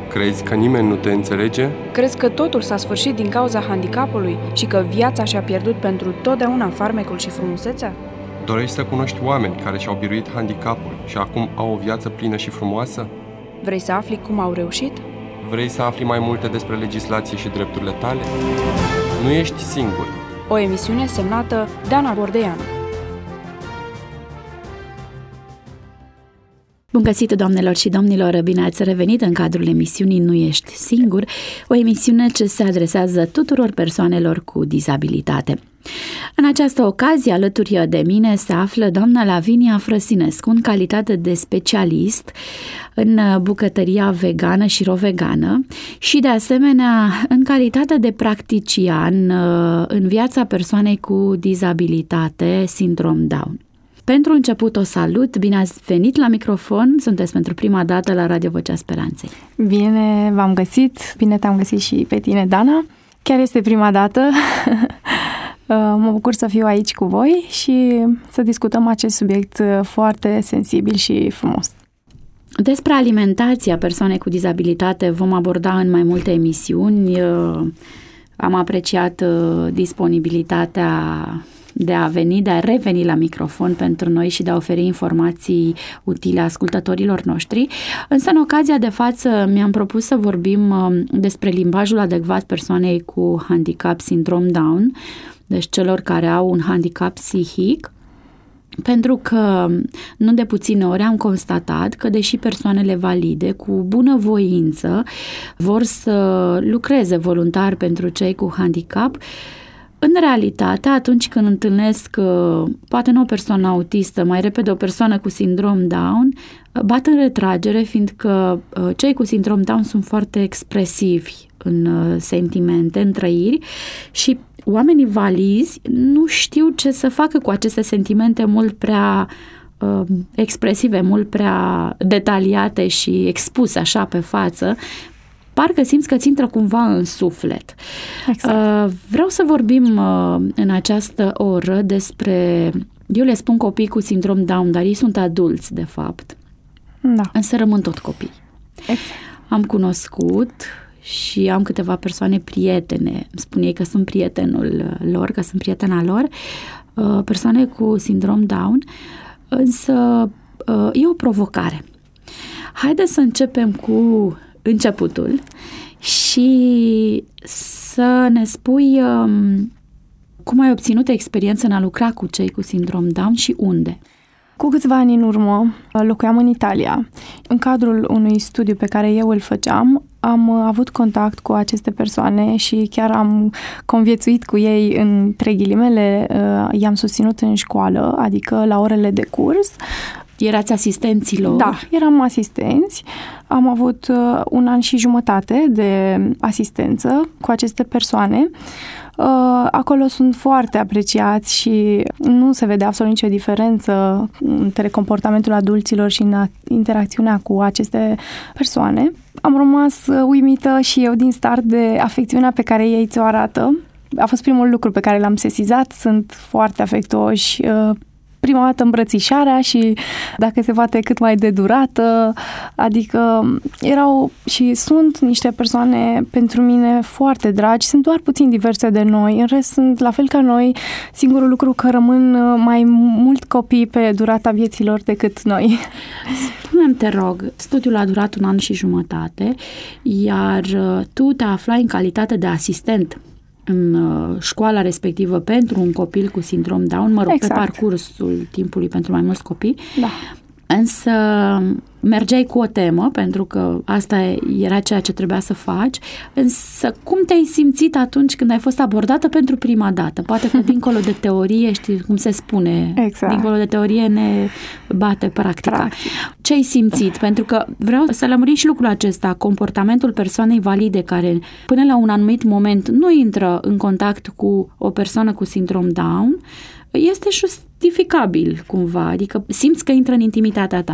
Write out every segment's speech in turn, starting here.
Crezi că nimeni nu te înțelege? Crezi că totul s-a sfârșit din cauza handicapului și că viața și-a pierdut pentru totdeauna farmecul și frumusețea? Dorești să cunoști oameni care și-au biruit handicapul și acum au o viață plină și frumoasă? Vrei să afli cum au reușit? Vrei să afli mai multe despre legislație și drepturile tale? Nu ești singur. O emisiune semnată Dana Gordeanu. Bun găsit, doamnelor și domnilor, bine ați revenit în cadrul emisiunii Nu ești singur, o emisiune ce se adresează tuturor persoanelor cu dizabilitate. În această ocazie, alături de mine se află doamna Lavinia Frăsinescu, în calitate de specialist în bucătăria vegană și ro-vegană și, de asemenea, în calitate de practician în viața persoanei cu dizabilitate, sindrom Down. Pentru început, o salut, bine ați venit la microfon, sunteți pentru prima dată la Radio Vocea Speranței. Bine v-am găsit, bine te-am găsit și pe tine, Dana. Chiar este prima dată, mă bucur să fiu aici cu voi și să discutăm acest subiect foarte sensibil și frumos. Despre alimentația persoanei cu dizabilitate vom aborda în mai multe emisiuni. Am apreciat disponibilitatea de a veni, de a reveni la microfon pentru noi și de a oferi informații utile ascultătorilor noștri. Însă, în ocazia de față, mi-am propus să vorbim despre limbajul adecvat persoanei cu handicap sindrom Down, deci celor care au un handicap psihic, pentru că nu de puține ori am constatat că, deși persoanele valide cu bună voință vor să lucreze voluntar pentru cei cu handicap, în realitate, atunci când întâlnesc poate nu o persoană autistă, mai repede o persoană cu sindrom Down, bat în retragere, fiindcă cei cu sindrom Down sunt foarte expresivi în sentimente, în trăiri și oamenii valizi nu știu ce să facă cu aceste sentimente mult prea expresive, mult prea detaliate și expuse așa pe față. Parcă simți că ți intră cumva în suflet. Exact. Vreau să vorbim în această oră despre, eu le spun copii cu sindrom Down, dar ei sunt adulți de fapt. Da. Însă rămân tot copii. Exact. Am cunoscut și am câteva persoane prietene, îmi spun ei că sunt prietenul lor, că sunt prietena lor, persoane cu sindrom Down, însă e o provocare. Haideți să începem cu începutul și să ne spui cum ai obținut experiență în a lucra cu cei cu sindrom Down și unde. Cu câțiva ani în urmă locuiam în Italia. În cadrul unui studiu pe care eu îl făceam, am avut contact cu aceste persoane și chiar am conviețuit cu ei, între ghilimele, i-am susținut în școală, adică la orele de curs. Erați asistenții lor? Da, eram asistenți. Am avut 1 an și jumătate de asistență cu aceste persoane. Acolo sunt foarte apreciați și nu se vede absolut nicio diferență între comportamentul adulților și în interacțiunea cu aceste persoane. Am rămas uimită și eu din start de afecțiunea pe care ei ți-o arată. A fost primul lucru pe care l-am sesizat. Sunt foarte afectuoși. Prima dată îmbrățișarea și, dacă se poate, cât mai de durată, adică erau și sunt niște persoane pentru mine foarte dragi, sunt doar puțin diverse de noi, în rest sunt la fel ca noi, singurul lucru că rămân mai mult copii pe durata vieților decât noi. Spune-mi, te rog, studiul a durat 1 an și jumătate, iar tu te aflai în calitate de asistent în școala respectivă pentru un copil cu sindrom Down, mă rog, exact, pe parcursul timpului pentru mai mulți copii. Da. Însă mergeai cu o temă, pentru că asta era ceea ce trebuia să faci, însă cum te-ai simțit atunci când ai fost abordată pentru prima dată? Poate că dincolo de teorie, știi cum se spune, exact, dincolo de teorie ne bate practica. Ce ai simțit? Pentru că vreau să lămurim și lucrul acesta, comportamentul persoanei valide care până la un anumit moment nu intră în contact cu o persoană cu sindrom Down, este justificabil cumva, adică simți că intră în intimitatea ta.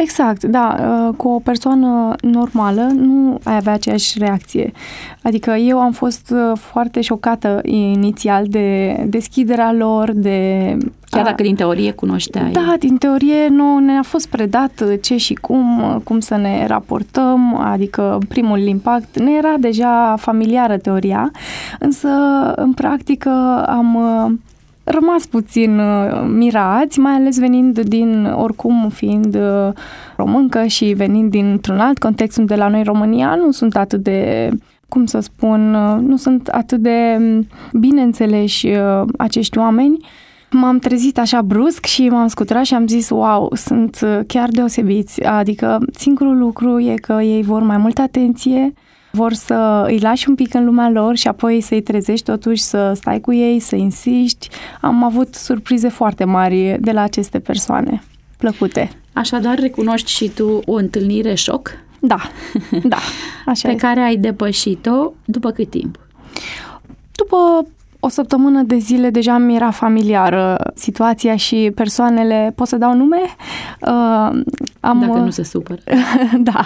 Exact, da. Cu o persoană normală nu ai avea aceeași reacție. Adică eu am fost foarte șocată inițial de deschiderea lor, de... Chiar dacă din teorie cunoșteai. Da, din teorie ne-a fost predat ce și cum să ne raportăm, adică primul impact ne era deja familiară teoria, însă în practică am rămas puțin mirați, mai ales oricum fiind româncă și venind dintr-un alt context unde la noi în România nu sunt atât de, nu sunt atât de bine înțeleși acești oameni. M-am trezit așa brusc și m-am scuturat și am zis, wow, sunt chiar deosebiți. Adică singurul lucru e că ei vor mai multă atenție, vor să îi lași un pic în lumea lor și apoi să-i trezești totuși, să stai cu ei, să insiști. Am avut surprize foarte mari de la aceste persoane plăcute. Așadar, recunoști și tu o întâlnire șoc? Da, așa pe care ai depășit-o după cât timp? După o săptămână de zile deja mi era familiară situația și persoanele, pot să dau nume? Dacă nu se supără. Da.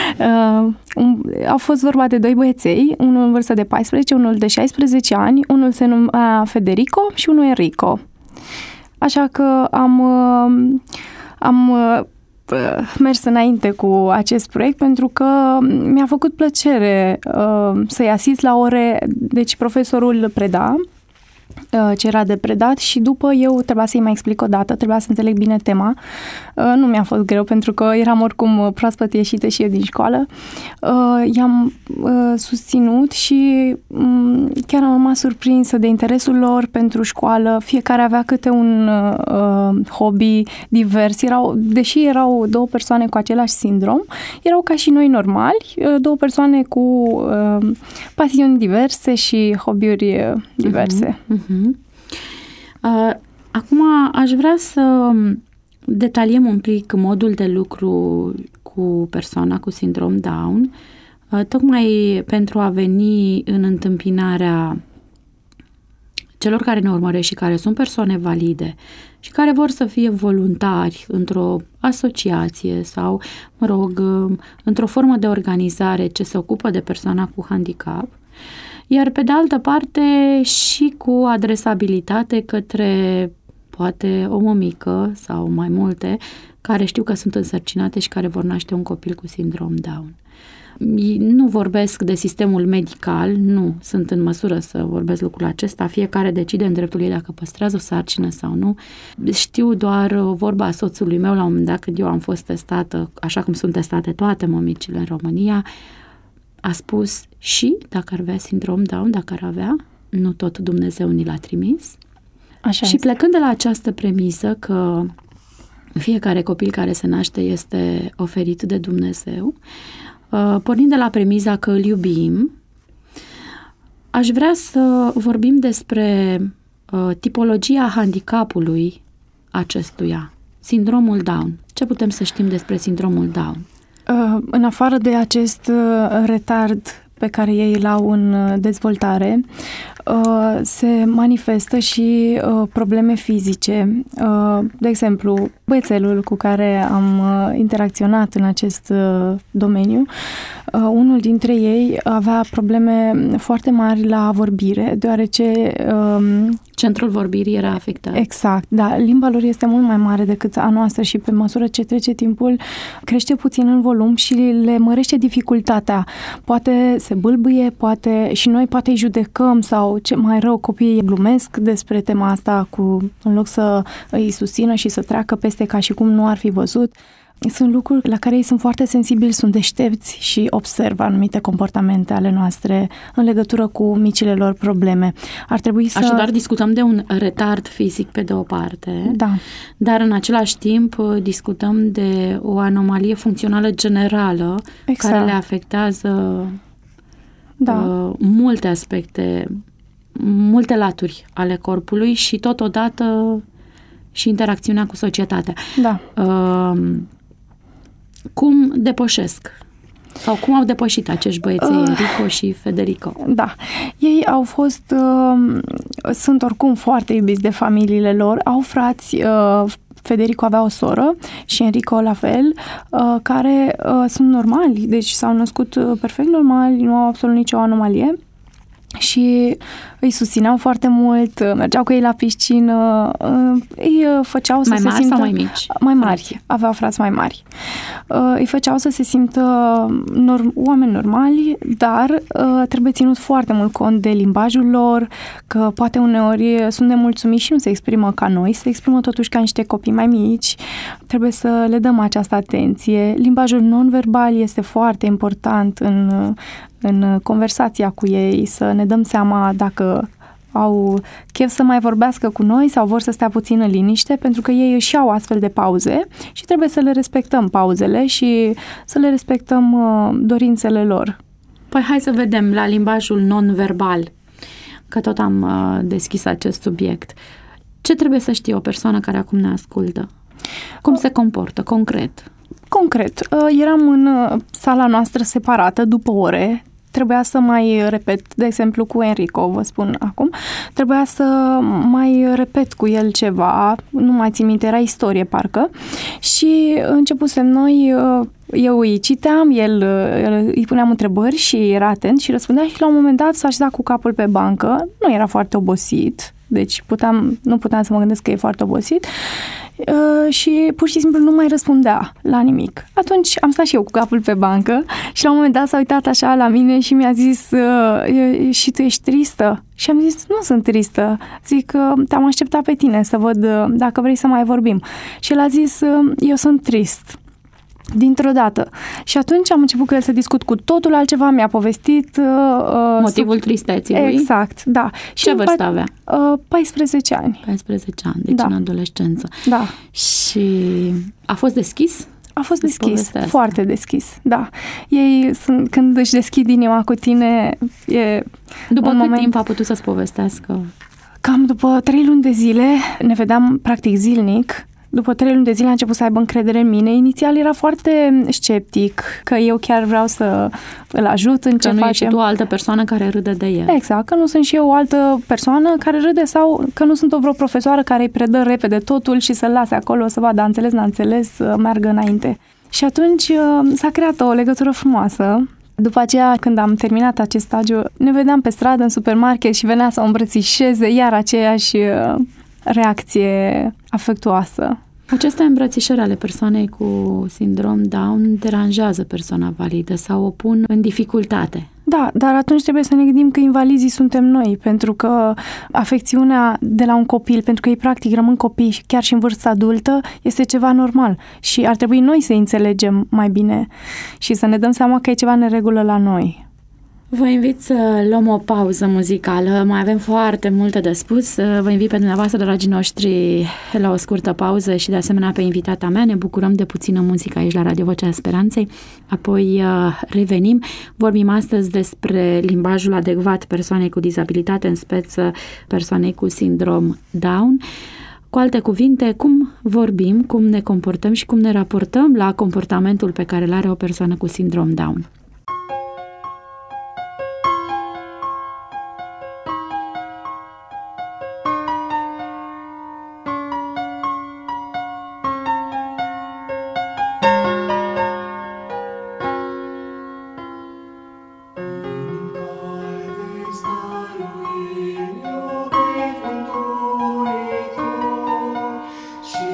Au fost vorba de 2 băieței, unul în vârstă de 14, unul de 16 ani, unul se numea Federico și unul Enrico. Așa că am mers înainte cu acest proiect pentru că mi-a făcut plăcere să-i asist la ore, deci profesorul preda ce era de predat și după eu trebuia să-i mai explic o dată, trebuia să înțeleg bine tema. Nu mi-a fost greu pentru că eram oricum proaspăt ieșită și eu din școală. I-am susținut și chiar am rămas surprinsă de interesul lor pentru școală. Fiecare avea câte un hobby divers. Deși erau 2 persoane cu același sindrom, erau ca și noi normali, 2 persoane cu pasiuni diverse și hobby-uri diverse. Acum aș vrea să detaliem un pic modul de lucru cu persoana cu sindrom Down, tocmai pentru a veni în întâmpinarea celor care ne urmăresc și care sunt persoane valide și care vor să fie voluntari într-o asociație sau, într-o formă de organizare ce se ocupă de persoana cu handicap, iar pe de altă parte și cu adresabilitate către poate o mămică sau mai multe care știu că sunt însărcinate și care vor naște un copil cu sindrom Down. Nu vorbesc de sistemul medical, nu sunt în măsură să vorbesc lucrul acesta, fiecare decide în dreptul ei dacă păstrează o sarcină sau nu. Știu doar vorba soțului meu la un moment dat când eu am fost testată, așa cum sunt testate toate mămicile în România, a spus și dacă ar avea sindrom Down, dacă ar avea, nu tot Dumnezeu ni l-a trimis. Așa și este. Plecând de la această premisă că fiecare copil care se naște este oferit de Dumnezeu, pornind de la premiza că îl iubim, aș vrea să vorbim despre tipologia handicapului acestuia, sindromul Down. Ce putem să știm despre sindromul Down? În afară de acest retard pe care ei îl au în dezvoltare, se manifestă și probleme fizice. De exemplu, băiețelul cu care am interacționat în acest domeniu, unul dintre ei avea probleme foarte mari la vorbire, deoarece... Centrul vorbirii era afectat. Exact, da. Limba lor este mult mai mare decât a noastră și pe măsură ce trece timpul crește puțin în volum și le mărește dificultatea. Poate se bâlbâie, și noi poate îi judecăm sau ce mai rău, copiii glumesc despre tema asta în loc să îi susțină și să treacă peste ca și cum nu ar fi văzut. Sunt lucruri la care ei sunt foarte sensibili, sunt deștepți și observă anumite comportamente ale noastre în legătură cu micile lor probleme. Ar trebui să... Așadar, discutăm de un retard fizic pe de o parte, da, dar în același timp discutăm de o anomalie funcțională generală, exact, care le afectează multe aspecte, multe laturi ale corpului și totodată și interacțiunea cu societatea. Da. Cum depășesc? Sau cum au depășit acești băieței, Enrico și Federico? Da. Ei au fost, sunt oricum foarte iubiți de familiile lor, au frați Federico avea o soră și Enrico la fel, care sunt normali, deci s-au născut perfect normali, nu au absolut nicio anomalie. Și îi susțineau foarte mult, mergeau cu ei la piscină, îi făceau să se simtă... Mai mari sau mai mici? Mai mari, aveau frați mai mari. Îi făceau să se simtă oameni normali, dar trebuie ținut foarte mult cont de limbajul lor, că poate uneori sunt nemulțumiți și nu se exprimă ca noi, se exprimă totuși ca niște copii mai mici. Trebuie să le dăm această atenție. Limbajul non-verbal este foarte important în conversația cu ei, să ne dăm seama dacă au chef să mai vorbească cu noi sau vor să stea puțin în liniște, pentru că ei își iau astfel de pauze și trebuie să le respectăm pauzele și să le respectăm dorințele lor. Păi hai să vedem la limbajul non-verbal, că tot am deschis acest subiect. Ce trebuie să știe o persoană care acum ne ascultă? Cum se comportă concret? Concret, eram în sala noastră separată după ore. Trebuia să mai repet, de exemplu cu Enrico, vă spun acum, trebuia să mai repet cu el ceva, nu mai țin minte, era istorie parcă, și începusem noi, eu îi citeam, el îi puneam întrebări și era atent și răspundea și la un moment dat s-a așezat cu capul pe bancă, nu era foarte obosit, deci nu puteam să mă gândesc că e foarte obosit, și pur și simplu nu mai răspundea la nimic. Atunci am stat și eu cu capul pe bancă și la un moment dat s-a uitat așa la mine și mi-a zis și tu ești tristă? Și am zis, nu sunt tristă. Zic, te-am așteptat pe tine să văd dacă vrei să mai vorbim. Și el a zis, eu sunt trist. Dintr-o dată. Și atunci am început cu el să discut cu totul altceva, mi-a povestit... motivul tristeții lui? Exact, da. Ce vârstă avea? 14 ani. 14 ani, deci în adolescență. Da. Și a fost deschis? A fost deschis, foarte deschis, da. Ei sunt, când își deschid inima cu tine, e După cât timp a putut să-ți povestească? Cam după 3 luni de zile, ne vedeam practic zilnic. După 3 luni de zile a început să aibă încredere în mine. Inițial era foarte sceptic, că eu chiar vreau să îl ajut în ce face. Că nu facem. ești tu o altă persoană care râde de el. Exact, că nu sunt și eu o altă persoană care râde sau că nu sunt o vreo profesoară care îi predă repede totul și să-l lase acolo să vadă, a înțeles, n-a înțeles, să meargă înainte. Și atunci s-a creat o legătură frumoasă. După aceea, când am terminat acest stagiu, ne vedeam pe stradă, în supermarket și venea să o îmbrățișeze, iar aceeași reacție afectuoasă. Aceste îmbrățișări ale persoanei cu sindrom Down deranjează persoana validă sau o pun în dificultate. Da, dar atunci trebuie să ne gândim că invalizii suntem noi, pentru că afecțiunea de la un copil, pentru că ei practic rămân copii chiar și în vârstă adultă, este ceva normal și ar trebui noi să înțelegem mai bine și să ne dăm seama că e ceva neregulă la noi. Vă invit să luăm o pauză muzicală, mai avem foarte multe de spus. Vă invit pe dumneavoastră, dragii noștri, la o scurtă pauză și de asemenea pe invitata mea. Ne bucurăm de puțină muzică aici la Radio Vocea Speranței. Apoi revenim. Vorbim astăzi despre limbajul adecvat persoanei cu dizabilitate, în speță persoanei cu sindrom Down. Cu alte cuvinte, cum vorbim, cum ne comportăm și cum ne raportăm la comportamentul pe care îl are o persoană cu sindrom Down.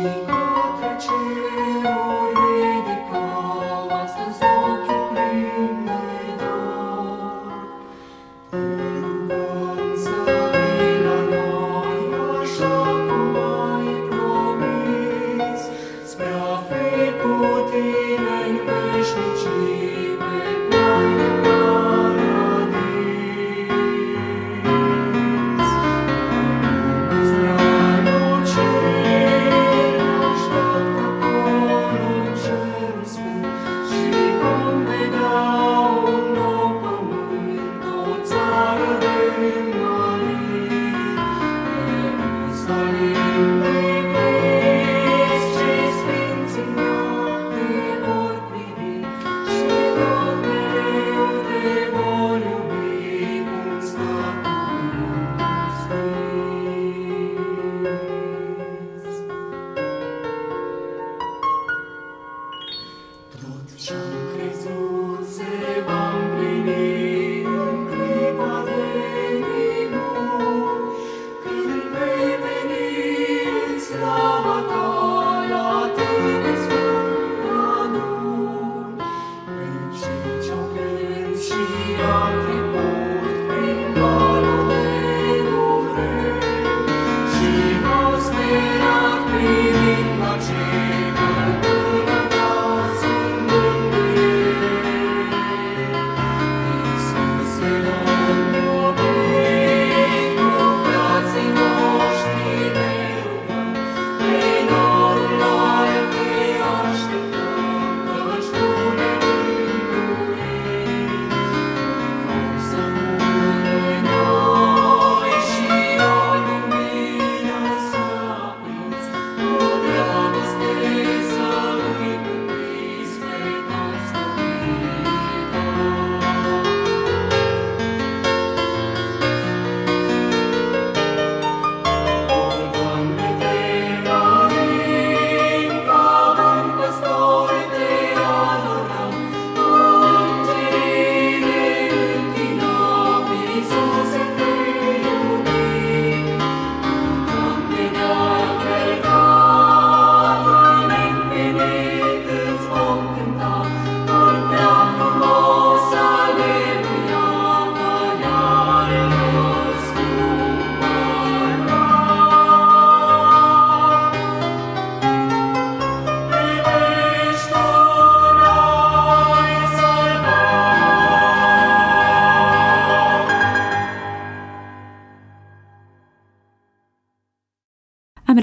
Cerul ridicat, astăzi ochiul plin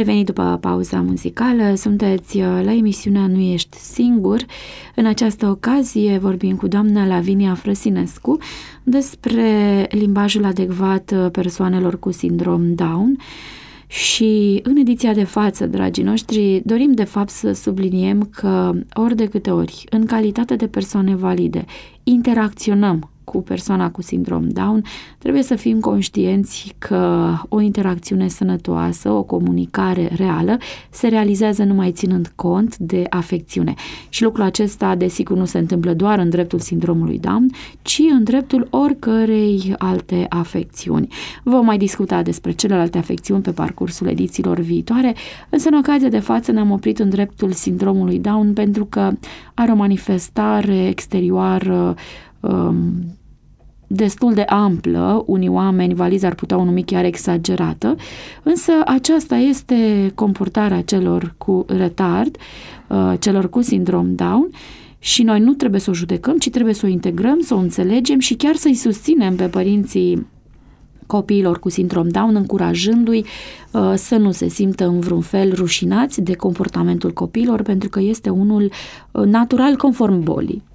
revenit după pauza muzicală, sunteți la emisiunea Nu ești singur. În această ocazie vorbim cu doamna Lavinia Frăsinescu despre limbajul adecvat persoanelor cu sindrom Down. Și în ediția de față, dragii noștri, dorim de fapt să subliniem că ori de câte ori, în calitate de persoane valide, interacționăm cu persoana cu sindrom Down, trebuie să fim conștienți că o interacțiune sănătoasă, o comunicare reală, se realizează numai ținând cont de afecțiune. Și lucrul acesta, desigur, nu se întâmplă doar în dreptul sindromului Down, ci în dreptul oricărei alte afecțiuni. Vom mai discuta despre celelalte afecțiuni pe parcursul edițiilor viitoare, însă în ocazia de față ne-am oprit în dreptul sindromului Down pentru că are o manifestare exterioară destul de amplă, unii oameni valizi ar putea o numi chiar exagerată, însă aceasta este comportarea celor cu retard, celor cu sindrom Down și noi nu trebuie să o judecăm, ci trebuie să o integrăm, să o înțelegem și chiar să-i susținem pe părinții copiilor cu sindrom Down, încurajându-i să nu se simtă în vreun fel rușinați de comportamentul copiilor, pentru că este unul natural conform bolii.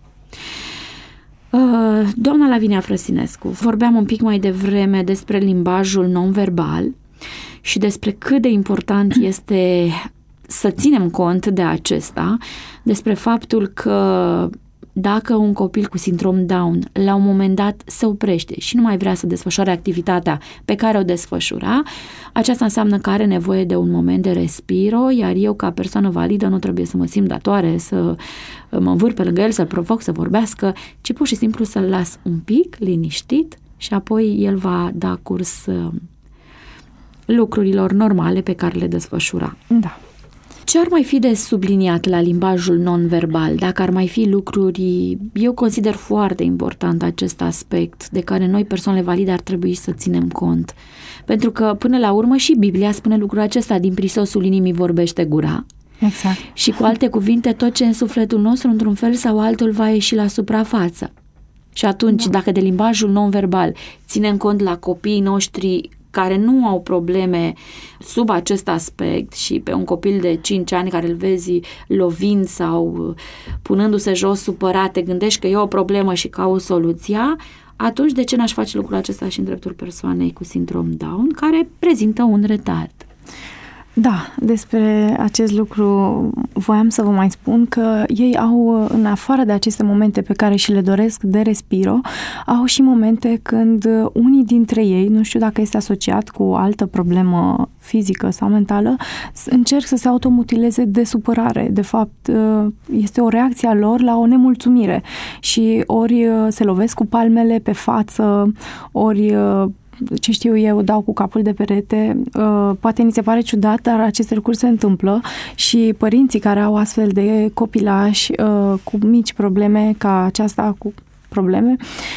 Doamna Lavinia Frăsinescu, vorbeam un pic mai devreme despre limbajul non-verbal și despre cât de important este să ținem cont de acesta, despre faptul că dacă un copil cu sindrom Down la un moment dat se oprește și nu mai vrea să desfășoare activitatea pe care o desfășura, aceasta înseamnă că are nevoie de un moment de respiro, iar eu ca persoană validă nu trebuie să mă simt datoare, să mă învârt pe lângă el, să-l provoc să vorbească, ci pur și simplu să-l las un pic liniștit și apoi el va da curs lucrurilor normale pe care le desfășura. Da. Ce ar mai fi de subliniat la limbajul non-verbal? Dacă ar mai fi lucruri, eu consider foarte important acest aspect de care noi, persoanele valide, ar trebui să ținem cont. Pentru că, până la urmă, și Biblia spune lucrul acesta, din prisosul inimii vorbește gura. Exact. Și cu alte cuvinte, tot ce în sufletul nostru, într-un fel sau altul, va ieși la suprafață. Și atunci, dacă de limbajul non-verbal ținem cont la copiii noștri care nu au probleme sub acest aspect și pe un copil de 5 ani care îl vezi lovind sau punându-se jos supărat, te gândești că e o problemă și cauți soluția, atunci de ce n-aș face lucrul acesta și în dreptul persoanei cu sindrom Down care prezintă un retard? Da, despre acest lucru voiam să vă mai spun că ei au, în afară de aceste momente pe care și le doresc de respiro, au și momente când unii dintre ei, nu știu dacă este asociat cu o altă problemă fizică sau mentală, încerc să se automutileze de supărare. De fapt, este o reacție a lor la o nemulțumire și ori se lovesc cu palmele pe față, ori ce știu eu, dau cu capul de perete, poate ni se pare ciudat, dar aceste lucruri se întâmplă și părinții care au astfel de copilași cu mici probleme ca aceasta cu probleme,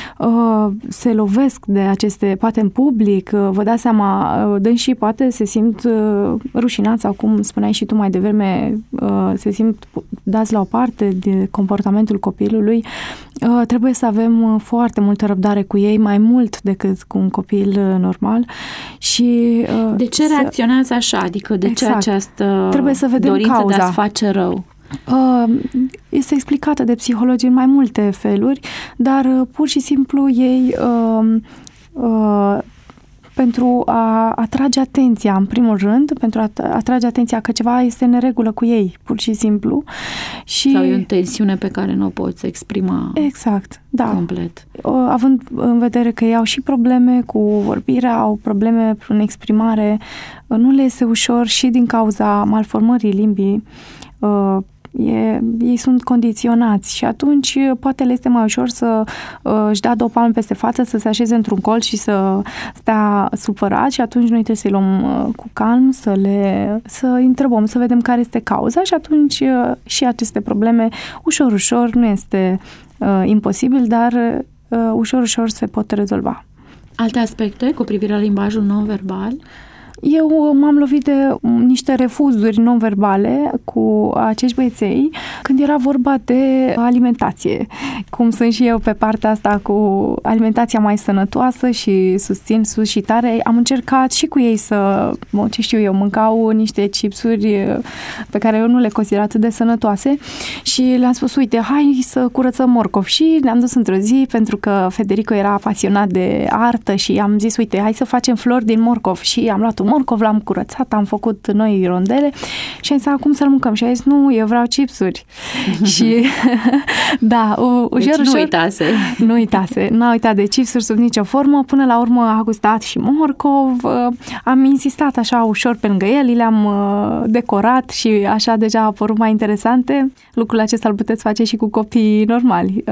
se lovesc de aceste, poate în public, vă dați seama, dânsii poate se simt rușinați sau cum spuneai și tu mai devreme, se simt dați la o parte de comportamentul copilului. Trebuie să avem foarte multă răbdare cu ei, mai mult decât cu un copil normal. Și de ce reacționează așa? Adică de exact. Ce această trebuie să vedem dorință cauza. de a-ți face rău? Este explicată de psihologii în mai multe feluri, dar pur și simplu ei pentru a atrage atenția, în primul rând, pentru a atrage atenția că ceva este în neregulă cu ei, pur și simplu. Și sau e o tensiune pe care nu o poți exprima exact, da. Complet. Având în vedere că ei au și probleme cu vorbirea, au probleme în exprimare, nu le este ușor și din cauza malformării limbii, ei sunt condiționați și atunci poate le este mai ușor să își dea 2 palme peste față, să se așeze într-un colț și să stea supărat și atunci noi trebuie să-i luăm cu calm, să întrebăm, să vedem care este cauza și atunci și aceste probleme ușor, nu este imposibil, dar ușor se pot rezolva. Alte aspecte cu privire la limbajul non-verbal? Eu m-am lovit de niște refuzuri non-verbale cu acești băieței când era vorba de alimentație. Cum sunt și eu pe partea asta cu alimentația mai sănătoasă și susțin sus și tare, am încercat și cu ei să, ce știu eu, mâncau niște chipsuri pe care eu nu le consider atât de sănătoase și le-am spus, uite, hai să curățăm morcov și ne-am dus într-o zi pentru că Federico era pasionat de artă și am zis, uite, hai să facem flori din morcov și am luat un morcov, l-am curățat, am făcut noi rondele și am zis, acum să-l mâncăm și a zis, nu, eu vreau chipsuri. Și da, deci nu uitase. Nu uitase, n-a uitat de chipsuri sub nicio formă, până la urmă a gustat și morcov, am insistat așa ușor pe lângă el, le-am decorat și așa deja a apărut mai interesante. Lucrul acesta îl puteți face și cu copii normali.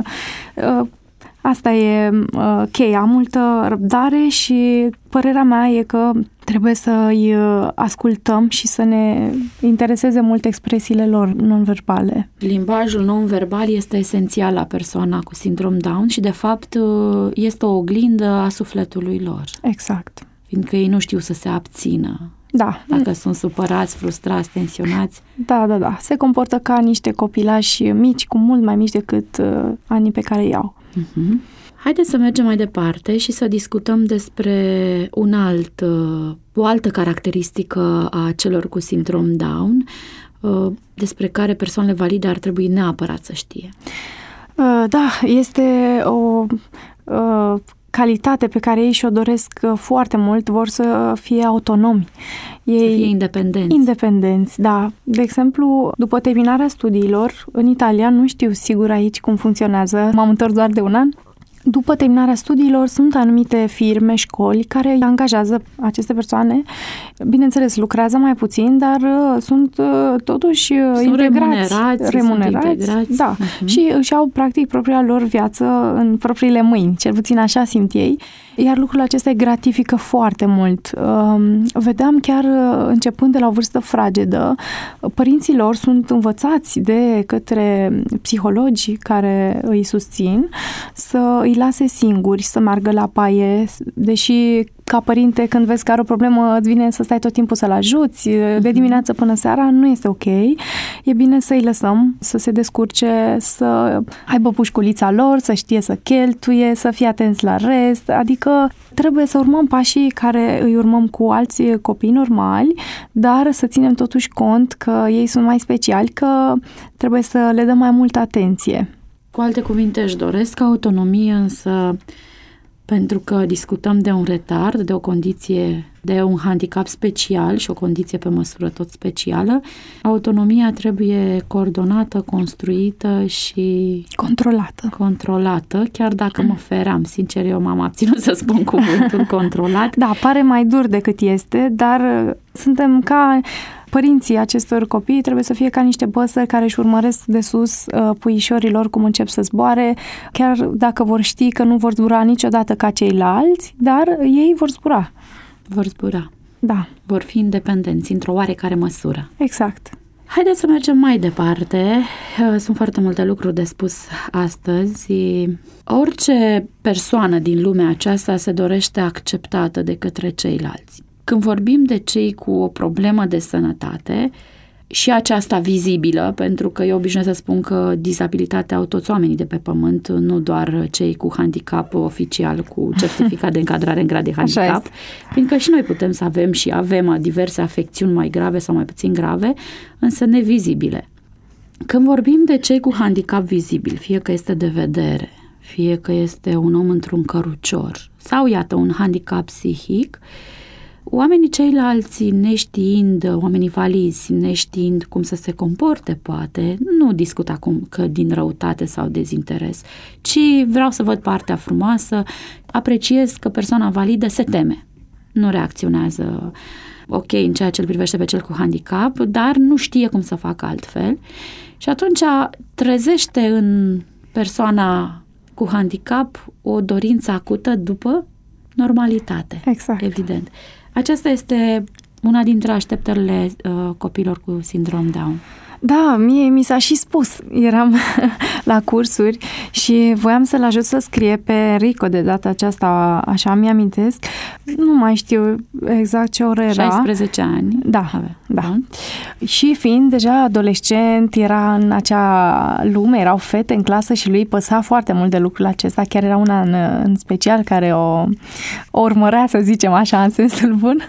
Asta e cheia, multă răbdare și părerea mea e că trebuie să-i ascultăm și să ne intereseze mult expresiile lor non-verbale. Limbajul non-verbal este esențial la persoana cu sindrom Down și, de fapt, este o oglindă a sufletului lor. Exact. Fiindcă ei nu știu să se abțină. Da. Dacă sunt supărați, frustrați, tensionați. Da. Se comportă ca niște copilași mici, cu mult mai mici decât anii pe care îi au. Uh-huh. Haideți să mergem mai departe și să discutăm despre o altă caracteristică a celor cu sindrom Down, despre care persoanele valide ar trebui neapărat să știe. Da, este o calitate pe care ei și-o doresc foarte mult, vor să fie autonomi. Să fie independenți. Independenți, da. De exemplu, după terminarea studiilor, în Italia, nu știu sigur aici cum funcționează, m-am întors doar de un an, după terminarea studiilor sunt anumite firme, școli care angajează aceste persoane. Bineînțeles, lucrează mai puțin, dar sunt totuși remunerați. Da. Uh-huh. Și își au practic propria lor viață în propriile mâini, cel puțin așa simt ei. Iar lucrul acesta îi gratifică foarte mult. Vedeam chiar începând de la o vârstă fragedă, părinții lor sunt învățați de către psihologi care îi susțin să îi lase singuri, să meargă la baie, deși ca părinte, când vezi că are o problemă, îți vine să stai tot timpul să-l ajuți, de dimineață până seara, nu este ok. E bine să-i lăsăm să se descurce, să aibă pușculița lor, să știe să cheltuie, să fie atenți la rest, adică trebuie să urmăm pașii care îi urmăm cu alți copii normali, dar să ținem totuși cont că ei sunt mai speciali, că trebuie să le dăm mai multă atenție. Cu alte cuvinte, își doresc autonomie, însă pentru că discutăm de un retard, de o condiție, de un handicap special și o condiție pe măsură tot specială, autonomia trebuie coordonată, construită și controlată, chiar dacă mă feream. Sincer, eu m-am abținut să spun cuvântul controlat. Da, pare mai dur decât este, dar suntem ca părinții acestor copii, trebuie să fie ca niște păsări care își urmăresc de sus puișorilor cum încep să zboare, chiar dacă vor ști că nu vor zbura niciodată ca ceilalți, dar ei vor zbura. Vor zbura. Da. Vor fi independenți într-o oarecare măsură. Exact. Haideți să mergem mai departe. Sunt foarte multe lucruri de spus astăzi. Orice persoană din lumea aceasta se dorește acceptată de către ceilalți. Când vorbim de cei cu o problemă de sănătate, și aceasta vizibilă, pentru că eu obișnuiesc să spun că dizabilitatea au toți oamenii de pe pământ, nu doar cei cu handicap oficial, cu certificat de încadrare în grad de handicap, fiindcă și noi putem să avem și avem diverse afecțiuni mai grave sau mai puțin grave, însă nevizibile. Când vorbim de cei cu handicap vizibil, fie că este de vedere, fie că este un om într-un cărucior sau, iată, un handicap psihic, oamenii ceilalți, neștiind, oamenii valizi, neștiind cum să se comporte, poate, nu discut acum că din răutate sau dezinteres, ci vreau să văd partea frumoasă, apreciez că persoana validă se teme, nu reacționează ok în ceea ce îl privește pe cel cu handicap, dar nu știe cum să facă altfel și atunci trezește în persoana cu handicap o dorință acută după normalitate. Exact. Evident. Aceasta este una dintre așteptările copiilor cu sindrom Down. Da, mi s-a și spus. Eram la cursuri și voiam să-l ajut să scrie pe Enrico de data aceasta, așa mi-amintesc. Nu mai știu exact ce oră era. 16 ani. Da. Și fiind deja adolescent, era în acea lume, erau fete în clasă și lui păsa foarte mult de lucrul acesta. Chiar era una în special care o urmărea, să zicem așa, în sensul bun.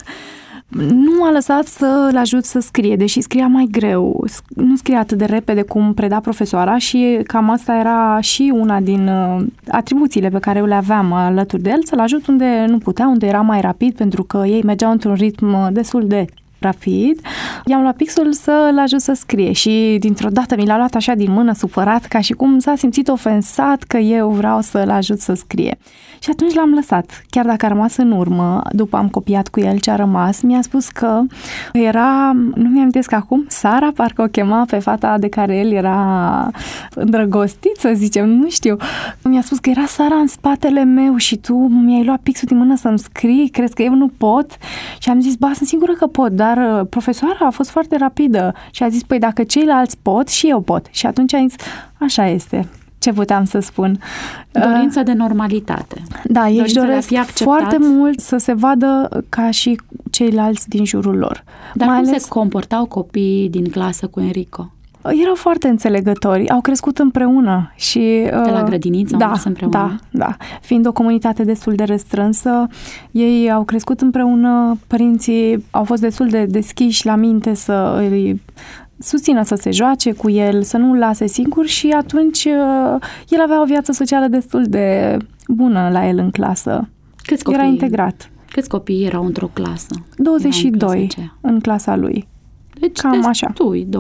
Nu m-a lăsat să-l ajut să scrie, deși scria mai greu. Nu scria atât de repede cum preda profesoara și cam asta era și una din atribuțiile pe care eu le aveam alături de el, să-l ajut unde nu putea, unde era mai rapid, pentru că ei mergeau într-un ritm destul de rapid. I-am luat pixul să-l ajut să scrie și dintr-o dată mi l-a luat așa din mână, supărat, ca și cum s-a simțit ofensat că eu vreau să-l ajut să scrie. Și atunci l-am lăsat. Chiar dacă a rămas în urmă, după am copiat cu el ce a rămas, mi-a spus că era, nu mi-amintesc acum, Sara, parcă o chema pe fata de care el era îndrăgostit, să zicem, nu știu. Mi-a spus că era Sara în spatele meu și tu mi-ai luat pixul din mână să-mi scrii, crezi că eu nu pot? Și am zis, sunt sigură că pot, dar profesoara a fost foarte rapidă și a zis, păi dacă ceilalți pot, și eu pot. Și atunci am zis, așa este. Ce puteam să spun? Dorința de normalitate. Da, ei își doresc foarte mult să se vadă ca și ceilalți din jurul lor. Dar cum se comportau copiii din clasă cu Enrico? Erau foarte înțelegători, au crescut împreună și... De la grădiniță au mers împreună? Da. Fiind o comunitate destul de restrânsă, ei au crescut împreună, părinții au fost destul de deschiși la minte să îi susțină să se joace cu el, să nu-l lase singur și atunci el avea o viață socială destul de bună la el în clasă. Câți copii? Era integrat. Câți copii erau într-o clasă? 22 în clasa lui. Deci cam așa.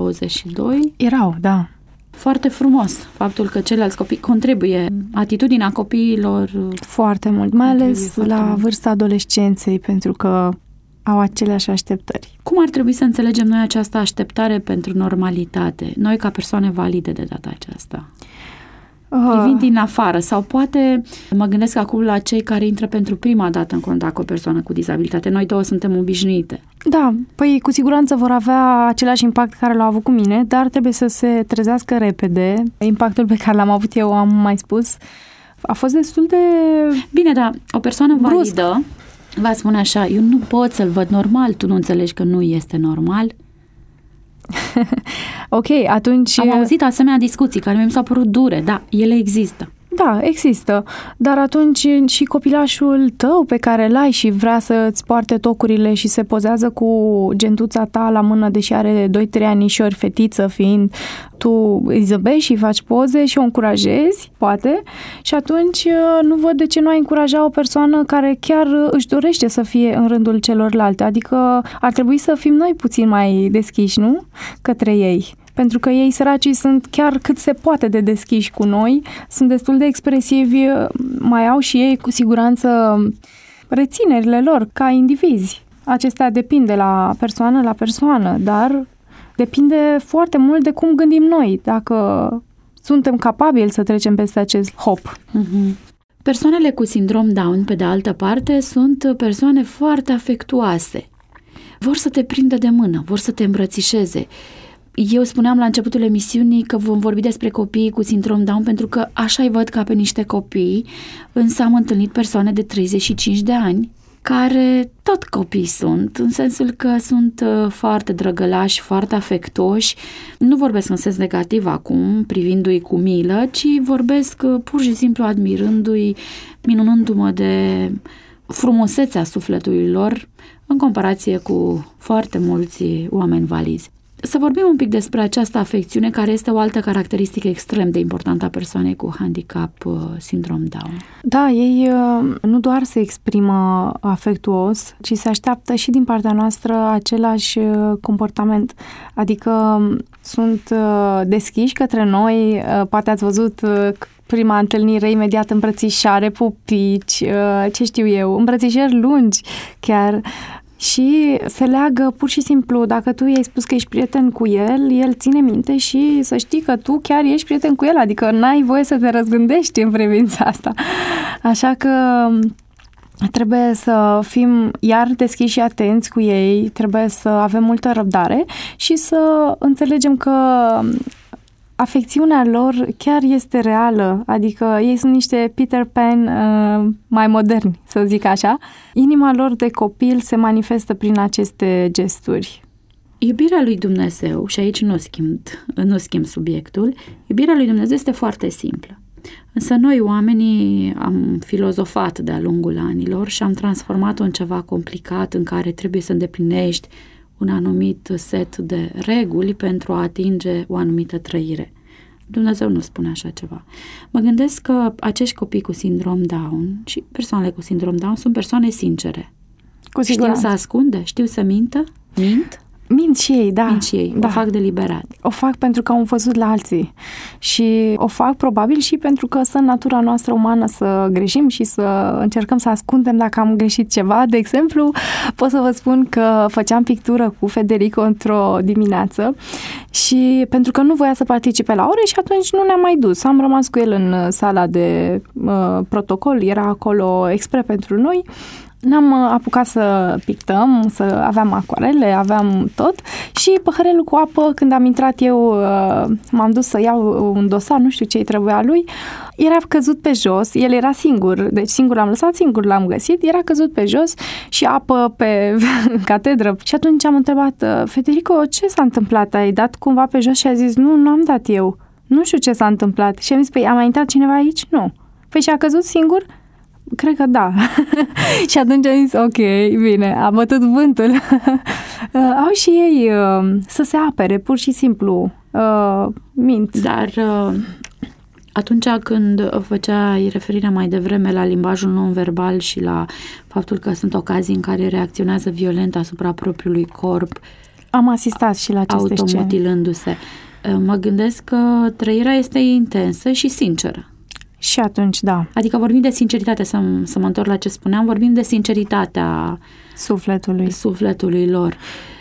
22. Erau, da. Foarte frumos faptul că ceilalți copii contribuie. Atitudinea copiilor foarte mult, mai ales la vârsta adolescenței, pentru că au aceleași așteptări. Cum ar trebui să înțelegem noi această așteptare pentru normalitate? Noi ca persoane valide de data aceasta. Privind din afară sau poate mă gândesc acum la cei care intră pentru prima dată în contact cu o persoană cu dizabilitate. Noi două suntem obișnuite. Da, păi cu siguranță vor avea același impact care l-au avut cu mine, dar trebuie să se trezească repede. Impactul pe care l-am avut eu, am mai spus, a fost destul de... Bine, dar o persoană validă va spune așa, eu nu pot să-l văd normal, tu nu înțelegi că nu este normal? Ok, atunci... Am auzit asemenea discuții care mi s-au părut dure, da, ele există. Da, există, dar atunci și copilașul tău pe care l-ai și vrea să-ți poarte tocurile și se pozează cu gentuța ta la mână, deși are 2-3 anișori, fetiță fiind, tu îi zăbești și faci poze și o încurajezi, poate, și atunci nu văd de ce nu ai încuraja o persoană care chiar își dorește să fie în rândul celorlalte, adică ar trebui să fim noi puțin mai deschiși, nu? Către ei. Pentru că ei, săracii, sunt chiar cât se poate de deschiși cu noi, sunt destul de expresivi, mai au și ei cu siguranță reținerile lor ca indivizi. Acestea depind de la persoană la persoană, dar depinde foarte mult de cum gândim noi, dacă suntem capabili să trecem peste acest hop. Persoanele cu sindrom Down, pe de altă parte, sunt persoane foarte afectuoase. Vor să te prindă de mână, vor să te îmbrățișeze. Eu spuneam la începutul emisiunii că vom vorbi despre copiii cu sindrom Down pentru că așa îi văd ca pe niște copii, însă am întâlnit persoane de 35 de ani care tot copii sunt, în sensul că sunt foarte drăgălași, foarte afectoși. Nu vorbesc în sens negativ acum, privindu-i cu milă, ci vorbesc pur și simplu admirându-i, minunându-mă de frumusețea sufletului lor în comparație cu foarte mulți oameni valizi. Să vorbim un pic despre această afecțiune, care este o altă caracteristică extrem de importantă a persoanei cu handicap sindrom Down. Da, ei nu doar se exprimă afectuos, ci se așteaptă și din partea noastră același comportament. Adică sunt deschiși către noi, poate ați văzut prima întâlnire, imediat îmbrățișare, pupici, ce știu eu, îmbrățișări lungi chiar. Și se leagă pur și simplu, dacă tu i-ai spus că ești prieten cu el, el ține minte și să știi că tu chiar ești prieten cu el, adică n-ai voie să te răzgândești în privința asta. Așa că Trebuie să fim iar deschiși și atenți cu ei, trebuie să avem multă răbdare și să înțelegem că afecțiunea lor chiar este reală, adică ei sunt niște Peter Pan mai moderni, să zic așa. Inima lor de copil se manifestă prin aceste gesturi. Iubirea lui Dumnezeu, și aici nu schimb subiectul, iubirea lui Dumnezeu este foarte simplă. Însă noi, oamenii, am filozofat de-a lungul anilor și am transformat-o în ceva complicat în care trebuie să îndeplinești un anumit set de reguli pentru a atinge o anumită trăire. Dumnezeu nu spune așa ceva. Mă gândesc că acești copii cu sindrom Down și persoanele cu sindrom Down sunt persoane sincere. Cu siguranță. Știu să ascunde, știu să mintă, mint. Mint și ei, da. Mint și ei, da. O fac deliberat. O fac pentru că au văzut la alții și o fac probabil și pentru că sunt natura noastră umană să greșim și să încercăm să ascundem dacă am greșit ceva. De exemplu, pot să vă spun că făceam pictură cu Federico într-o dimineață și pentru că nu voia să participe la ore și atunci nu ne-am mai dus. Am rămas cu el în sala de protocol, era acolo expre pentru noi. N-am apucat să pictăm, să aveam acoarele, aveam tot și păhărelul cu apă, când am intrat eu, m-am dus să iau un dosar, nu știu ce-i trebuia lui, era căzut pe jos, el era singur, deci singur l-am lăsat, singur l-am găsit, era căzut pe jos și apă pe catedră. Și atunci am întrebat, Federico, ce s-a întâmplat? Ai dat cumva pe jos? Și a zis, nu am dat eu, nu știu ce s-a întâmplat. Și am zis, păi a mai intrat cineva aici? Nu. Păi și a căzut singur? Cred că da. Și atunci am zis, ok, bine, a bătut vântul. Au și ei să se apere, pur și simplu, mint. Dar atunci când făceai referire mai devreme la limbajul non-verbal și la faptul că sunt ocazii în care reacționează violent asupra propriului corp, am asistat și la aceste scene. automutilându-se, mă gândesc că trăirea este intensă și sinceră. Și atunci, da. Adică vorbim de sinceritate, să mă întorc la ce spuneam, vorbim de sinceritatea sufletului lor.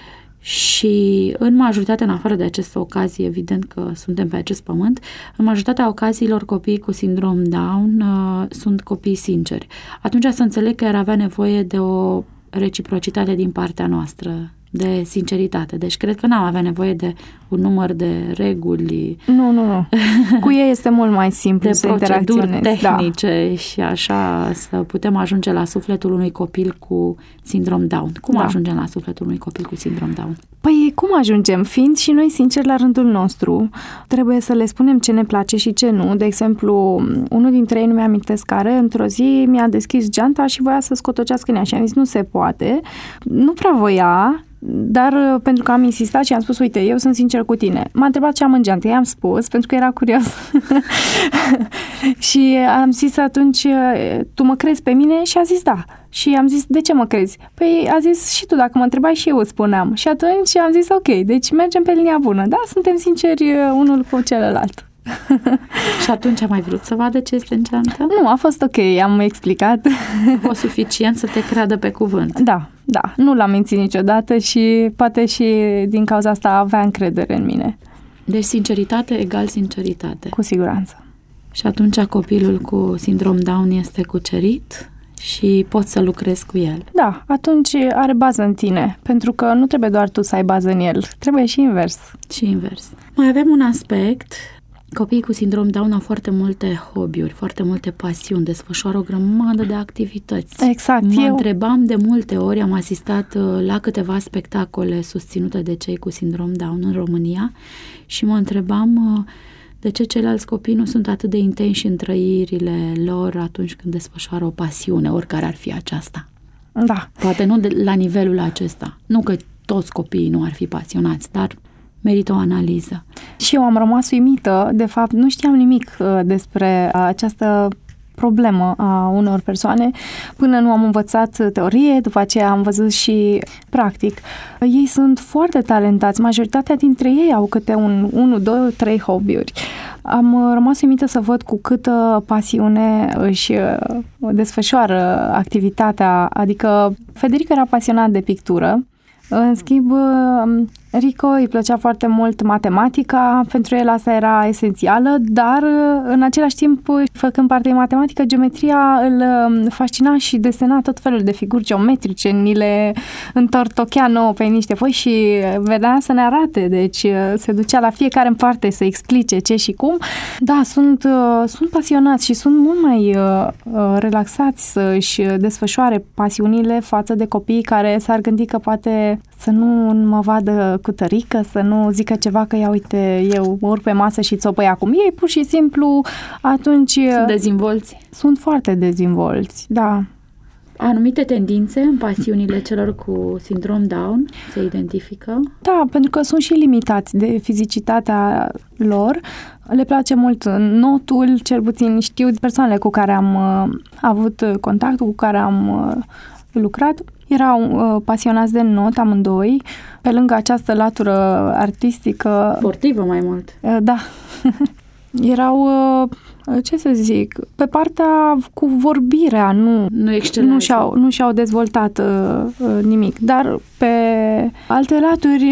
Și în majoritatea, în afară de aceste ocazii, evident că suntem pe acest pământ, în majoritatea ocaziilor copiii cu sindrom Down sunt copii sinceri. Atunci să înțeleg că ar avea nevoie de o reciprocitate din partea noastră, de sinceritate. Deci cred că n-am avea nevoie de un număr de reguli. Nu. Cu ei este mult mai simplu de să proceduri interacționezi. tehnice și așa să putem ajunge la sufletul unui copil cu sindrom Down. Cum ajungem la sufletul unui copil cu sindrom Down? Păi cum ajungem? Fiind și noi sinceri la rândul nostru, trebuie să le spunem ce ne place și ce nu. De exemplu, unul dintre ei, nu mi-amintesc care, într-o zi mi-a deschis geanta și voia să scotocească în ea și am zis, nu se poate. Nu prea voia, dar pentru că am insistat și am spus, uite, eu sunt sincer cu tine. M-a întrebat ce am în geantă, i-am spus, pentru că era curios. Și am zis atunci, tu mă crezi pe mine? Și a zis da. Și am zis, de ce mă crezi? Păi a zis și tu, dacă mă întrebai și eu îți spuneam. Și atunci am zis, ok, deci mergem pe linia bună, da? Suntem sinceri unul cu celălalt. Și atunci a mai vrut să vadă ce este în geantă? Nu, a fost ok, am explicat. A fost suficient să te creadă pe cuvânt. Da, nu l-am mințit niciodată și poate și din cauza asta avea încredere în mine. Deci sinceritate egal sinceritate. Cu siguranță. Și atunci copilul cu sindrom Down este cucerit și poți să lucrezi cu el. Da, atunci are bază în tine, pentru că nu trebuie doar tu să ai bază în el, trebuie și invers. Și invers. Mai avem un aspect. Copiii cu sindrom Down au foarte multe hobby-uri, foarte multe pasiuni, desfășoară o grămadă de activități. Exact. Mă întrebam de multe ori, am asistat la câteva spectacole susținute de cei cu sindrom Down în România și mă întrebam de ce ceilalți copii nu sunt atât de intenși în trăirile lor atunci când desfășoară o pasiune, oricare ar fi aceasta. Da. Poate nu la nivelul acesta. Nu că toți copiii nu ar fi pasionați, dar merită o analiză. Și eu am rămas uimită, de fapt nu știam nimic despre această problemă a unor persoane până nu am învățat teorie, după aceea am văzut și practic. Ei sunt foarte talentați, majoritatea dintre ei au câte 1, 2, 3 hobby-uri. Am rămas uimită să văd cu câtă pasiune își desfășoară activitatea, adică Federico era pasionat de pictură. În schimb, Rico îi plăcea foarte mult matematica, pentru el asta era esențială, dar în același timp, făcând parte din matematică, geometria îl fascina și desena tot felul de figuri geometrice, ni le întortochea nouă pe niște foi și venea să ne arate, deci se ducea la fiecare în parte să explice ce și cum. Da, sunt pasionați și sunt mult mai relaxați să-și desfășoare pasiunile față de copiii care s-ar gândi că poate să nu mă vadă cu tărică, să nu zică ceva că ia uite, eu mă urc pe masă și țopăi acum. Ei pur și simplu atunci... Sunt dezvolți. Sunt foarte dezvolți, da. Anumite tendințe în pasiunile celor cu sindrom Down se identifică? Da, pentru că sunt și limitați de fizicitatea lor. Le place mult notul, cel puțin știu persoanele cu care am avut contact, cu care am lucrat. Erau pasionați de not amândoi, pe lângă această latură artistică. Sportivă mai mult. Da. Erau, ce să zic, pe partea cu vorbirea, nu și-au dezvoltat nimic, dar pe alte laturi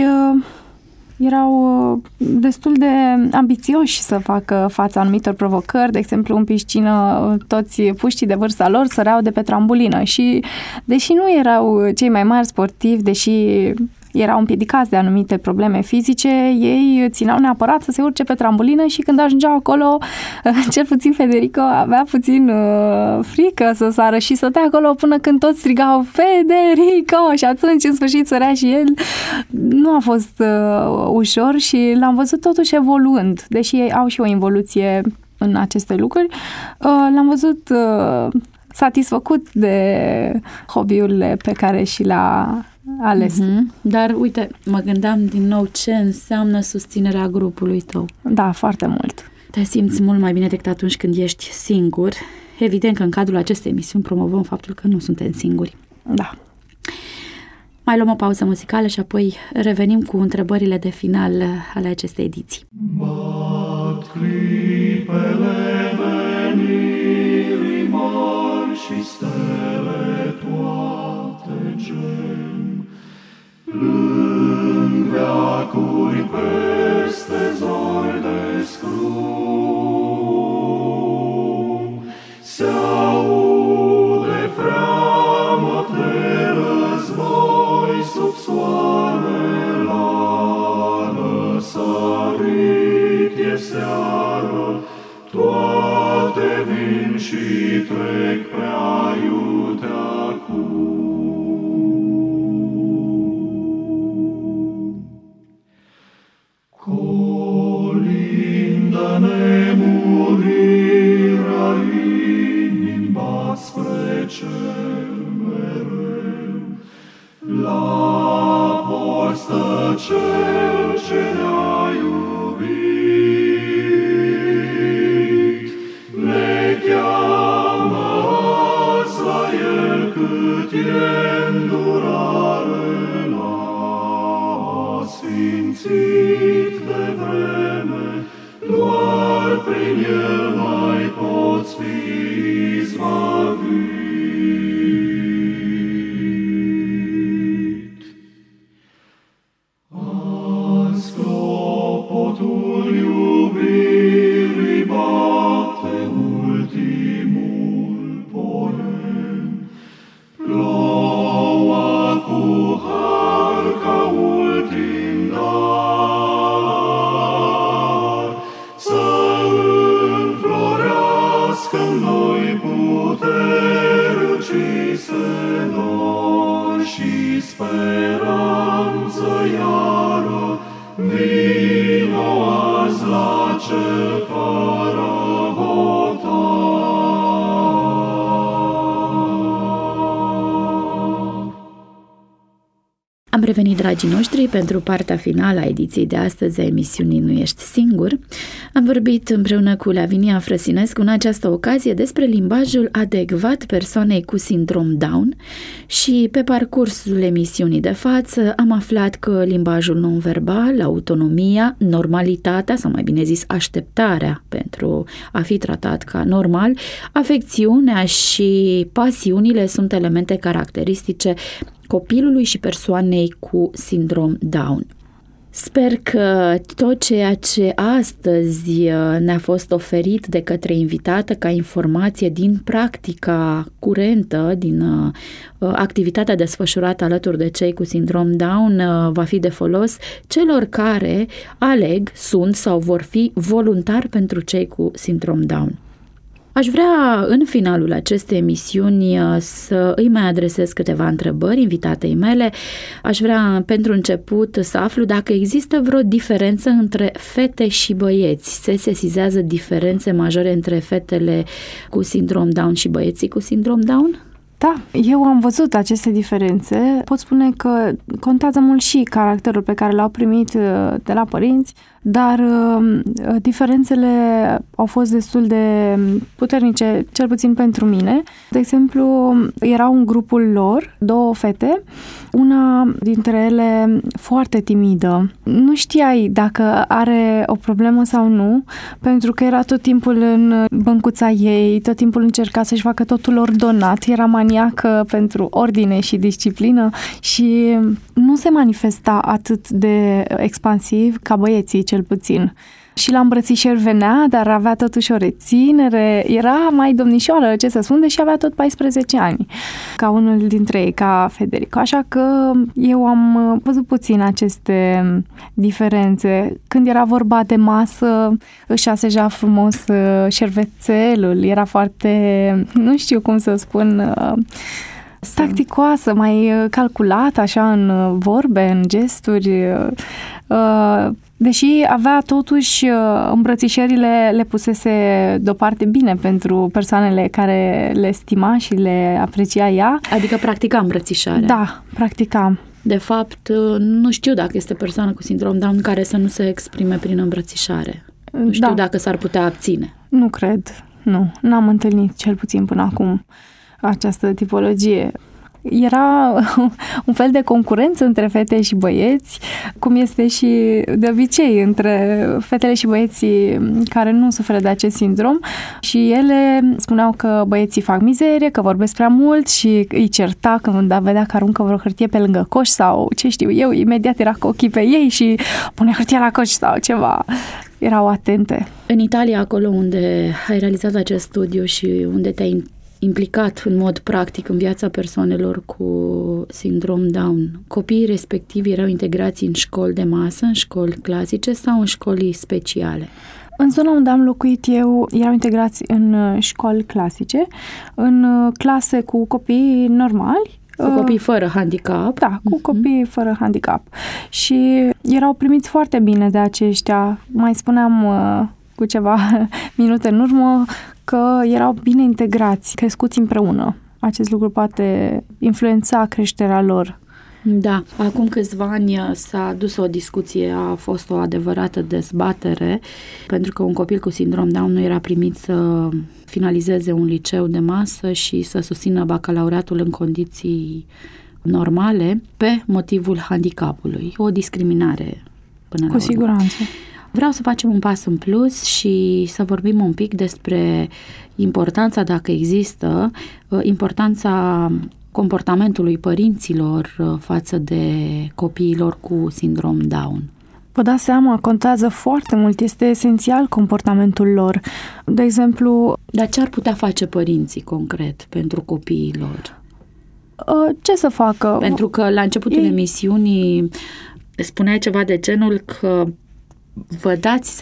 erau destul de ambițioși să facă fața anumitor provocări, de exemplu în piscină toți puștii de vârsta lor săreau de pe trambulină și deși nu erau cei mai mari sportivi, deși erau împiedicați de anumite probleme fizice, ei țineau neapărat să se urce pe trambulină și când ajungeau acolo, cel puțin Federico avea puțin frică să sară și stătea acolo până când toți strigau Federico și atunci în sfârșit sărea și el. Nu a fost ușor și l-am văzut totuși evoluând, deși ei au și o involuție în aceste lucruri. L-am văzut satisfăcut de hobby-urile pe care și le-a ales. Dar, uite, mă gândeam din nou ce înseamnă susținerea grupului tău. Da, foarte mult. Te simți mult mai bine decât atunci când ești singur. Evident că în cadrul acestei emisiuni promovăm faptul că nu suntem singuri. Da. Mai luăm o pauză muzicală și apoi revenim cu întrebările de final ale acestei ediții. Bat clipele venirii mari și stele toate gem. Plâng veacuri peste zori de scrum. Se aude freamăt de război sub soare la răsărit e seară. Toate vin și trec prea iute acum. Colindă nemurirea inimi bat spre cer mereu. La porți stă cel ce ne-a iubit. Ne cheamă azi la el cât e îndurare, l-a sfințit de vreme, doar prin el mai poți fi izbăvit. Azi clopotul iubirii bate ultimul poem. Ploua cu har ca ultim dar, să înflorească în noi puteri ucise dor și speranță iară. Vino azi la cel fără hotar. Am revenit, dragii noștri, pentru partea finală a ediției de astăzi a emisiunii Nu ești singur. Am vorbit împreună cu Lavinia Frăsinescu în această ocazie despre limbajul adecvat persoanei cu sindrom Down și pe parcursul emisiunii de față am aflat că limbajul non-verbal, autonomia, normalitatea, sau mai bine zis așteptarea pentru a fi tratat ca normal, afecțiunea și pasiunile sunt elemente caracteristice copilului și persoanei cu sindrom Down. Sper că tot ceea ce astăzi ne-a fost oferit de către invitată ca informație din practica curentă, din activitatea desfășurată alături de cei cu sindrom Down, va fi de folos celor care aleg, sunt sau vor fi voluntari pentru cei cu sindrom Down. Aș vrea, în finalul acestei emisiuni, să îi mai adresez câteva întrebări invitatei mele. Aș vrea, pentru început, să aflu dacă există vreo diferență între fete și băieți. Se sesizează diferențe majore între fetele cu sindrom Down și băieții cu sindrom Down? Da, eu am văzut aceste diferențe. Pot spune că contează mult și caracterul pe care l-au primit de la părinți, dar diferențele au fost destul de puternice, cel puțin pentru mine. De exemplu, erau în grupul lor 2 fete, una dintre ele foarte timidă. Nu știai dacă are o problemă sau nu, pentru că era tot timpul în băncuța ei, tot timpul încerca să-și facă totul ordonat, era maniacă pentru ordine și disciplină și nu se manifesta atât de expansiv ca băieții, cel puțin. Și la îmbrățișări venea, dar avea totuși o reținere, era mai domnișoară, ce să spun, deși avea tot 14 ani, ca unul dintre ei, ca Federico. Așa că eu am văzut puțin aceste diferențe. Când era vorba de masă, își aseja frumos șervețelul, era foarte, nu știu cum să spun, tacticoasă, mai calculată, așa, în vorbe, în gesturi. Deși avea totuși îmbrățișările, le pusese deoparte bine pentru persoanele care le stima și le aprecia ea. Adică practica îmbrățișarea. Da, practica. De fapt, nu știu dacă este persoană cu sindrom Down care să nu se exprime prin îmbrățișare. Nu știu dacă s-ar putea abține. Nu cred, nu. N-am întâlnit cel puțin până acum această tipologie. Era un fel de concurență între fete și băieți, cum este și de obicei între fetele și băieții care nu suferă de acest sindrom, și ele spuneau că băieții fac mizerie, că vorbesc prea mult și îi certa când vedea că aruncă vreo hârtie pe lângă coș sau ce știu eu, imediat era cu ochii pe ei și punea hârtia la coș sau ceva. Erau atente. În Italia, acolo unde ai realizat acest studiu și unde te-ai implicat în mod practic în viața persoanelor cu sindrom Down, copiii respectivi erau integrați în școli de masă, în școli clasice sau în școli speciale? În zona unde am locuit eu, erau integrați în școli clasice, în clase cu copii normali. Cu copii fără handicap? Da, cu copii fără handicap. Și erau primiți foarte bine de aceștia. Mai spuneam cu ceva minute în urmă că erau bine integrați, crescuți împreună. Acest lucru poate influența creșterea lor. Da, acum câțiva ani s-a dus o discuție, a fost o adevărată dezbatere, pentru că un copil cu sindrom Down nu era primit să finalizeze un liceu de masă și să susțină bacalaureatul în condiții normale pe motivul handicapului. O discriminare până la urmă. Cu siguranță. Vreau să facem un pas în plus și să vorbim un pic despre importanța, dacă există, importanța comportamentului părinților față de copiilor cu sindrom Down. Vă dați seama, contează foarte mult, este esențial comportamentul lor. De exemplu... Dar ce ar putea face părinții concret pentru copiii lor? Ce să facă? Pentru că la începutul emisiunii spuneai ceva de genul că vă dați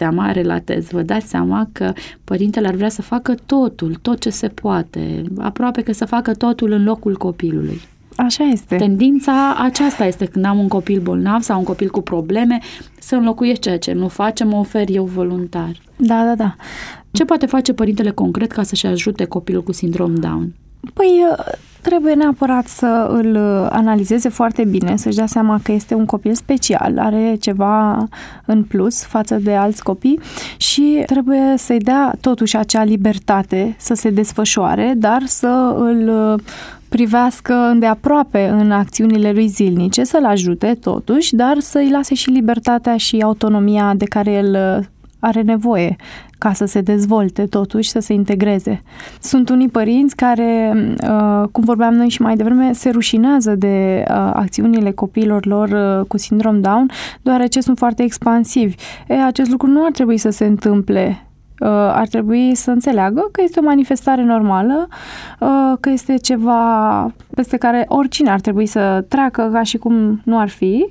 seama că părintele ar vrea să facă totul, tot ce se poate, aproape că să facă totul în locul copilului. Așa este. Tendința aceasta este când am un copil bolnav sau un copil cu probleme, să înlocuiesc ceea ce nu face, mă ofer eu voluntar. Da. Ce poate face părintele concret ca să-și ajute copilul cu sindrom Down? Păi, trebuie neapărat să îl analizeze foarte bine, să-și dea seama că este un copil special, are ceva în plus față de alți copii și trebuie să-i dea totuși acea libertate să se desfășoare, dar să îl privească îndeaproape în acțiunile lui zilnice, să-l ajute totuși, dar să-i lase și libertatea și autonomia de care el are nevoie ca să se dezvolte totuși, să se integreze. Sunt unii părinți care, cum vorbeam noi și mai devreme, se rușinează de acțiunile copiilor lor cu sindrom Down, deoarece sunt foarte expansivi. Acest lucru nu ar trebui să se întâmple. Ar trebui să înțeleagă că este o manifestare normală, că este ceva peste care oricine ar trebui să treacă ca și cum nu ar fi.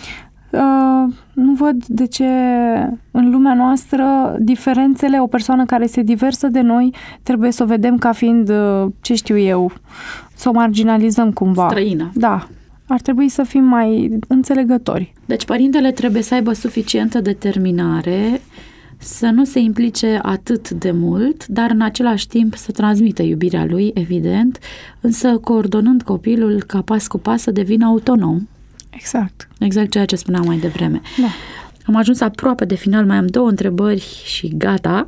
Nu văd de ce în lumea noastră diferențele, o persoană care este diversă de noi, trebuie să o vedem ca fiind, ce știu eu, să o marginalizăm cumva. Străină. Da. Ar trebui să fim mai înțelegători. Deci părintele trebuie să aibă suficientă determinare să nu se implice atât de mult, dar în același timp să transmită iubirea lui, evident, însă coordonând copilul ca pas cu pas să devină autonom. Exact. Exact ceea ce spuneam mai devreme. Da. Am ajuns aproape de final, mai am 2 întrebări și gata.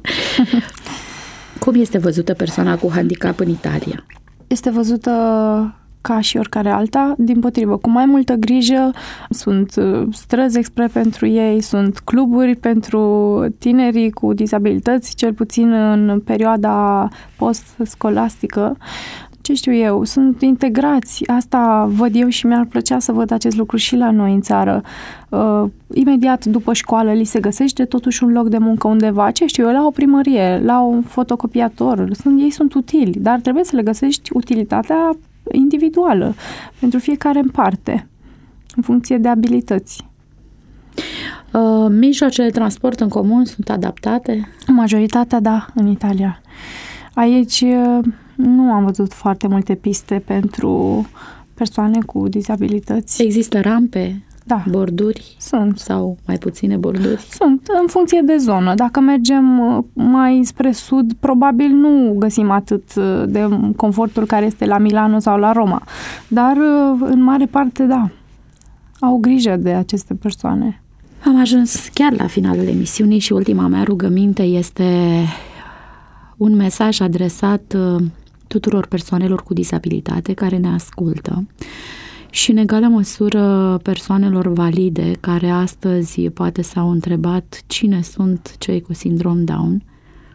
Cum este văzută persoana cu handicap în Italia? Este văzută ca și oricare alta, dimpotrivă, cu mai multă grijă. Sunt străzi expre pentru ei, sunt cluburi pentru tinerii cu dizabilități, cel puțin în perioada post-scolastică. Ce știu eu, sunt integrați, asta văd eu și mi-ar plăcea să văd acest lucru și la noi în țară. Imediat după școală li se găsește totuși un loc de muncă undeva, ce știu eu, la o primărie, la un fotocopiator, ei sunt utili, dar trebuie să le găsești utilitatea individuală pentru fiecare în parte, în funcție de abilități. Mijloacele de transport în comun sunt adaptate? Majoritatea, da, în Italia. Aici nu am văzut foarte multe piste pentru persoane cu dizabilități. Există rampe? Da. Borduri? Sunt. Sau mai puține borduri? Sunt, în funcție de zonă. Dacă mergem mai spre sud, probabil nu găsim atât de confortul care este la Milano sau la Roma. Dar, în mare parte, da, au grijă de aceste persoane. Am ajuns chiar la finalul emisiunii și ultima mea rugăminte este un mesaj adresat tuturor persoanelor cu dizabilitate care ne ascultă și în egală măsură persoanelor valide care astăzi poate s-au întrebat cine sunt cei cu sindrom Down.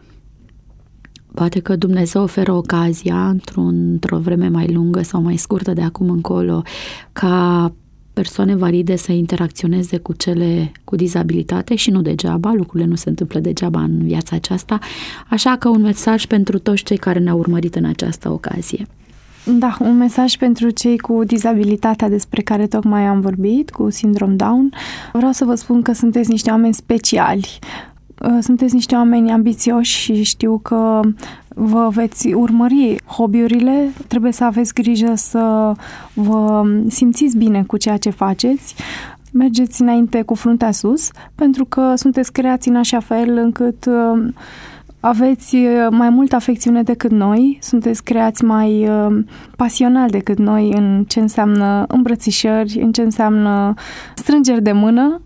Poate că Dumnezeu oferă ocazia într-o vreme mai lungă sau mai scurtă de acum încolo ca persoane valide să interacționeze cu cele cu dizabilitate și nu degeaba, lucrurile nu se întâmplă degeaba în viața aceasta, așa că un mesaj pentru toți cei care ne-au urmărit în această ocazie. Da, un mesaj pentru cei cu dizabilitatea despre care tocmai am vorbit, cu sindrom Down. Vreau să vă spun că sunteți niște oameni speciali. Sunteți niște oameni ambițioși și știu că vă veți urmări hobby-urile. Trebuie să aveți grijă să vă simțiți bine cu ceea ce faceți. Mergeți înainte cu fruntea sus, pentru că sunteți creați în așa fel încât aveți mai multă afecțiune decât noi, sunteți creați mai pasional decât noi în ce înseamnă îmbrățișări, în ce înseamnă strângeri de mână.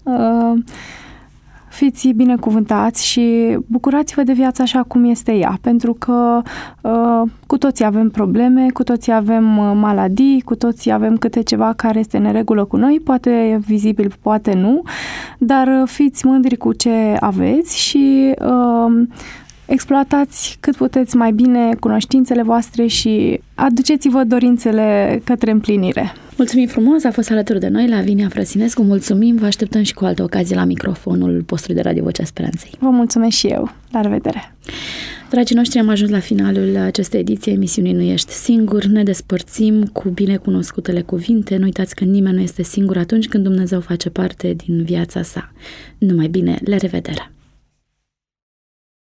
Fiți binecuvântați și bucurați-vă de viața așa cum este ea, pentru că cu toții avem probleme, cu toții avem maladii, cu toții avem câte ceva care este în neregulă cu noi, poate vizibil, poate nu, dar fiți mândri cu ce aveți și exploatați cât puteți mai bine cunoștințele voastre și aduceți-vă dorințele către împlinire. Mulțumim frumos, a fost alături de noi Lavinia Frăsinescu, mulțumim, vă așteptăm și cu altă ocazie la microfonul postului de Radio Vocea Speranței. Vă mulțumesc și eu, la revedere! Dragii noștri, am ajuns la finalul acestei ediții emisiunii Nu ești singur, ne despărțim cu binecunoscutele cuvinte, nu uitați că nimeni nu este singur atunci când Dumnezeu face parte din viața sa. Numai bine, la revedere!